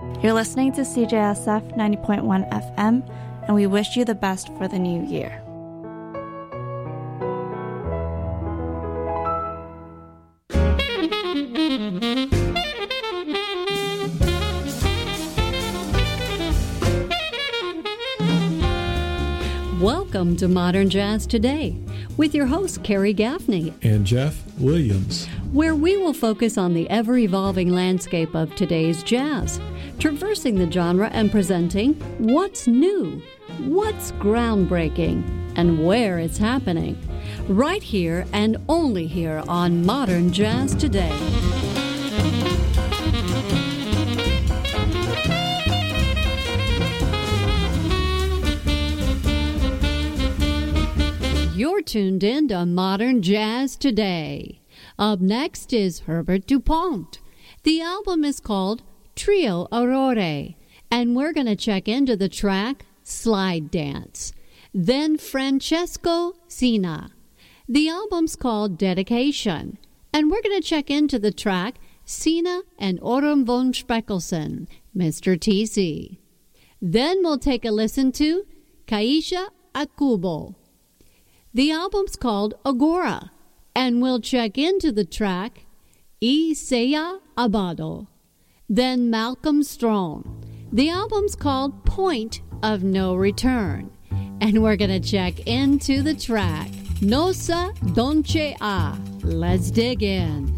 You're listening to CJSF 90.1 FM, and we wish you the best for the new year. Welcome to Modern Jazz Today with your host, Carrie Gaffney and Jeff Williams, where we will focus on the ever-evolving landscape of today's jazz, traversing the genre and presenting what's new, what's groundbreaking, and where it's happening, right here and only here on Modern Jazz Today. You're tuned in to Modern Jazz Today. Up next is Herbert DuPont. The album is called Trio Aurore, and we're going to check into the track Slide Dance. Then Francesco Sina. The album's called Dedication, and we're going to check into the track Sina and Orum von Spreckelsen, Mr. TC. Then we'll take a listen to Kaisha Akubo. The album's called Agora, and we'll check into the track Isaiah Abado. Then Malcolm Strong. The album's called Point of No Return, and we're going to check into the track Nosa Donche A. Let's dig in.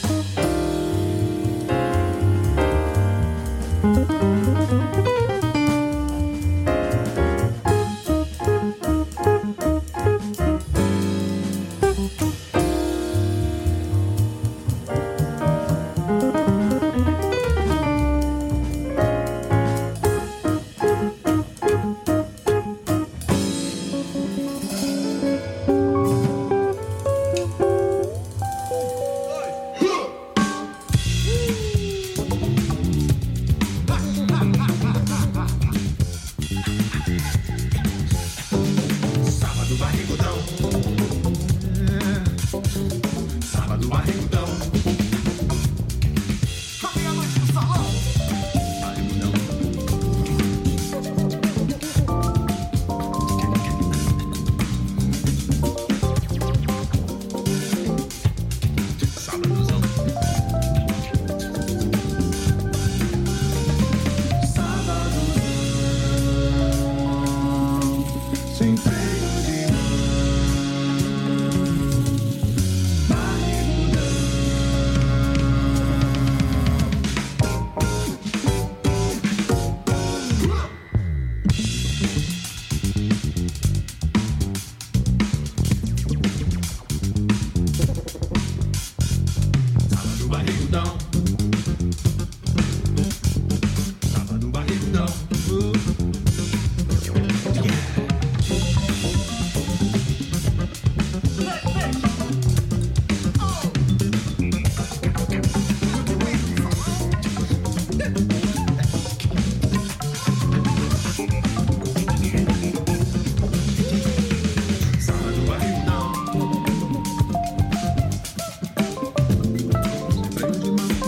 Prende uma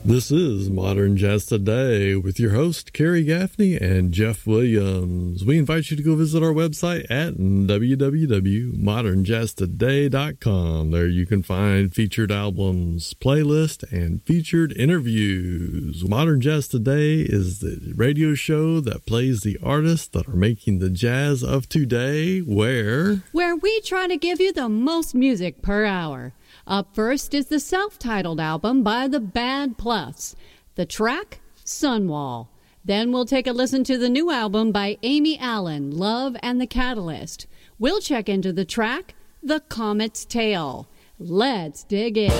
This is Modern Jazz Today with your host, Kerry Gaffney and Jeff Williams. We invite you to go visit our website at www.modernjazztoday.com. There you can find featured albums, playlist, and featured interviews. Modern Jazz Today is the radio show that plays the artists that are making the jazz of today, where we try to give you the most music per hour. Up first is the self-titled album by The Bad Pluffs. The track, Sunwall. Then we'll take a listen to the new album by Amy Allen, Love and the Catalyst. We'll check into the track, The Comet's Tail. Let's dig in.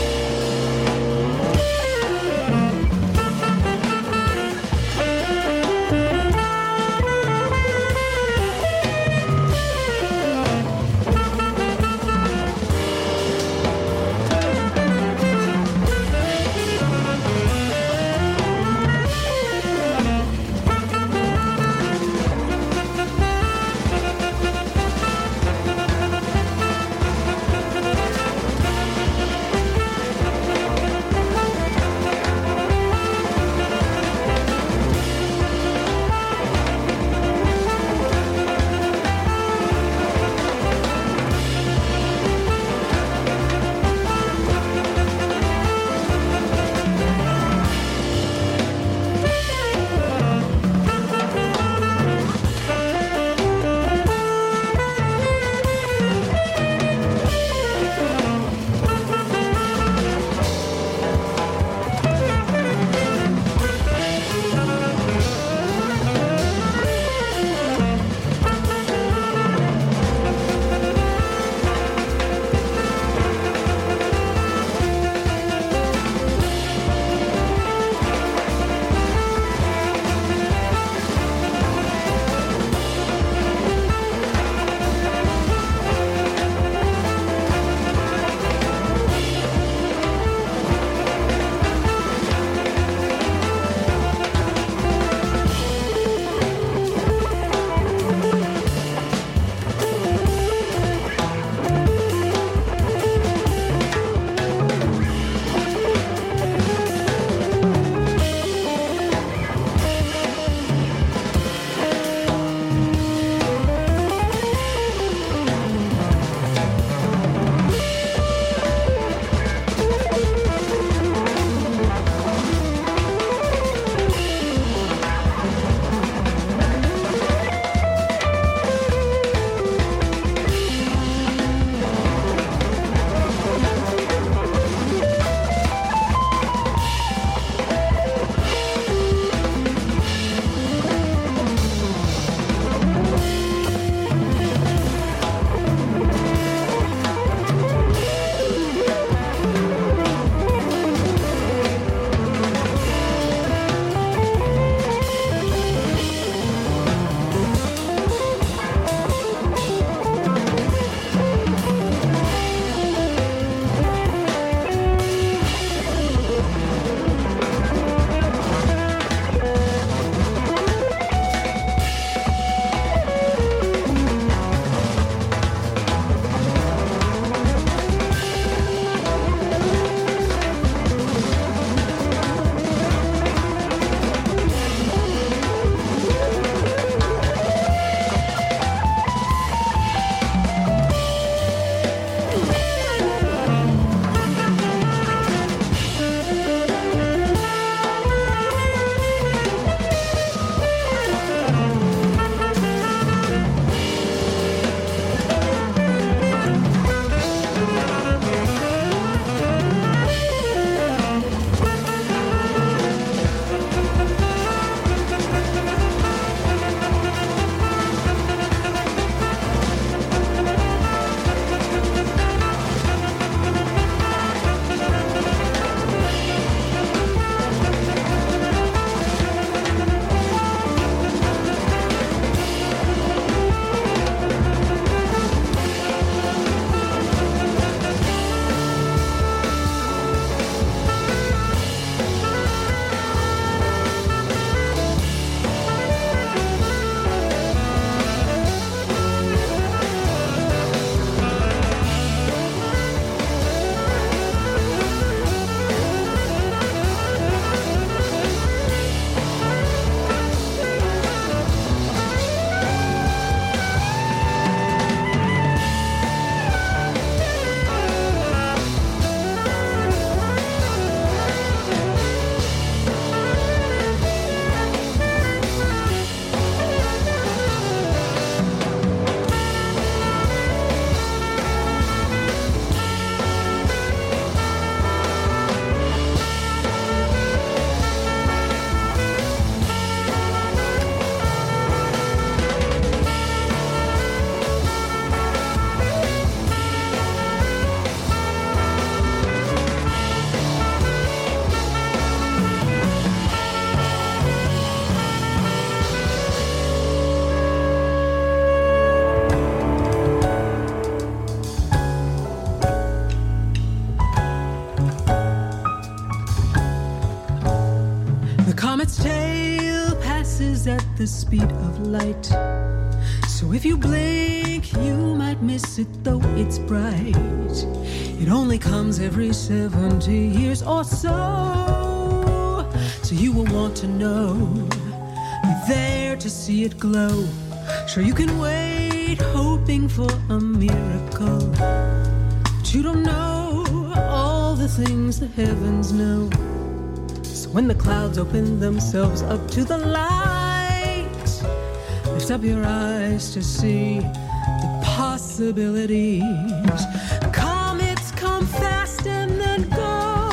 The comet's tail passes at the speed of light. So if you blink, you might miss it, though it's bright. It only comes every 70 years or so. So you will want to know, be there to see it glow. Sure, you can wait, hoping for a miracle, but you don't know all the things the heavens know. So when the clouds open themselves up to the light, lift up your eyes to see the possibilities. Comets come fast and then go.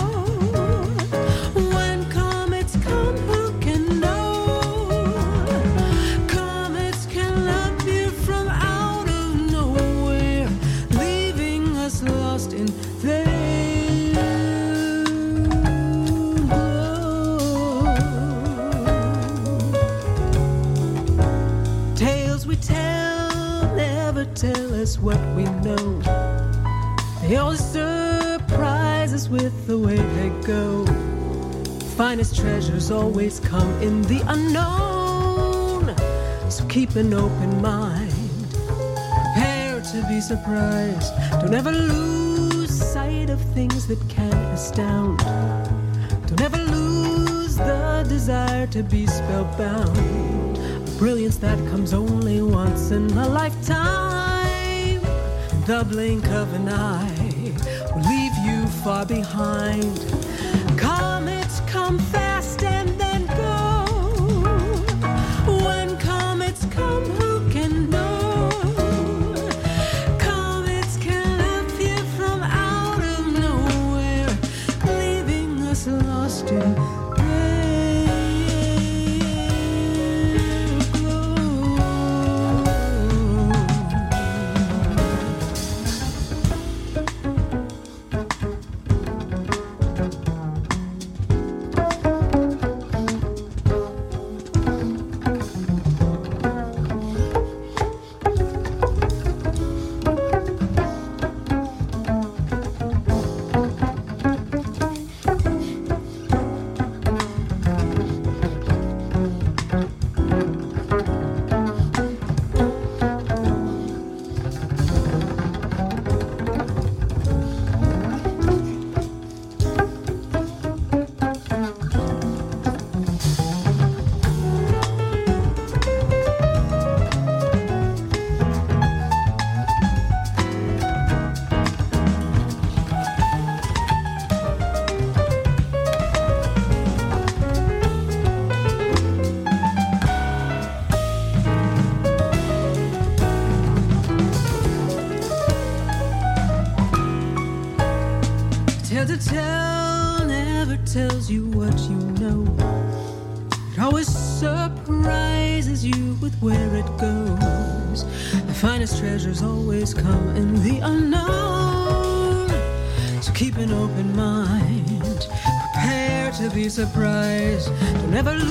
When comets come, who can know? Comets can appear from out of nowhere, leaving us lost in their tell us what we know. They always surprise us with the way they go. Finest treasures always come in the unknown. So keep an open mind, prepare to be surprised. Don't ever lose sight of things that can astound. Don't ever lose the desire to be spellbound. Brilliance that comes only once in a lifetime. The blink of an eye will leave you far behind. Comets come fast and then go. When comets come, who can know? Comets can appear from out of nowhere, leaving us lost in tells you what you know. It always surprises you with where it goes. The finest treasures always come in the unknown. So keep an open mind, prepare to be surprised. Don't ever lose